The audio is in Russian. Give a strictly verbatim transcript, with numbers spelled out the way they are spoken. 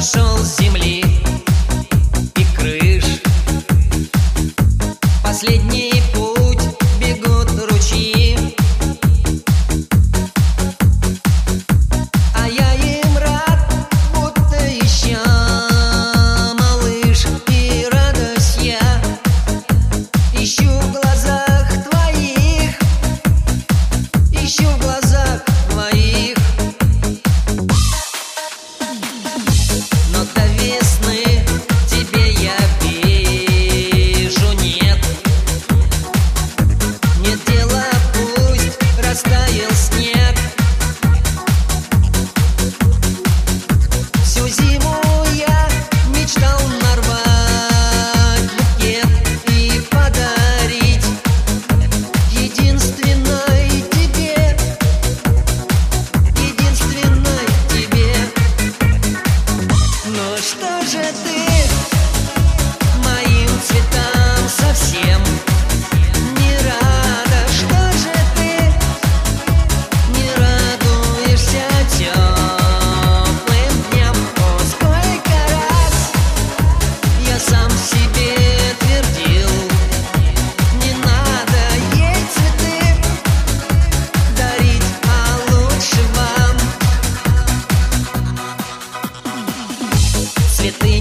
сошел с земли и крыш. Последний путь бегут ручьи, а я им рад, будто еще малыш. И радость я ищу в глазах твоих, ищу в глазах твоих. Но до весны тебе я вижу нет. Нет дела, пусть растаял снег. Всю зиму я мечтал нарвать букет и подарить единственной тебе, единственной тебе. Но что же ты моим цветам совсем не рада? Что же ты не радуешься теплым дням? О, сколько раз я сам себе твердил: не надо ей цветы дарить, а лучше вам цветы